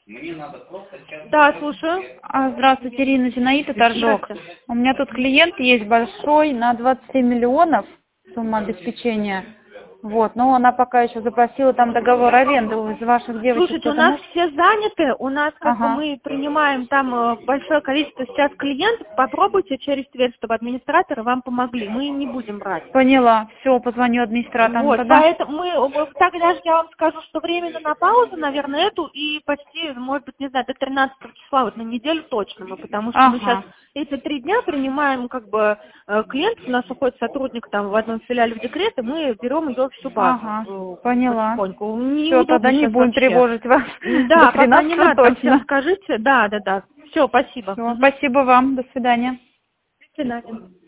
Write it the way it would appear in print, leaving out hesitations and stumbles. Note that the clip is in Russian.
Да, слушаю. Здравствуйте, Ирина, Зинаида, Торжок. Здравствуйте. У меня тут клиент есть большой, на 27 миллионов сумма обеспечения. Вот, но она пока еще запросила там договор аренды из ваших девочек. Слушайте, у нас все заняты, у нас как бы Ага. мы принимаем там большое количество сейчас клиентов. Попробуйте через Тверь, чтобы администраторы вам помогли. Мы не будем брать. Поняла. Все, позвоню администраторам Вот, тогда. поэтому так даже я вам скажу, что временно на паузу, наверное, эту и почти, может быть, не знаю, до 13 числа, вот на неделю точно мы, потому что мы сейчас эти 3 дня принимаем как бы клиентов, у нас уходит сотрудник там в одном филиале в декрет, и мы берем ее всю базу. Поняла. Потихоньку. Все, тогда не будем тревожить вас. Да, До пока не 13 надо, точно. всем скажите. Да. Все, спасибо. Все, спасибо вам. До свидания. До свидания.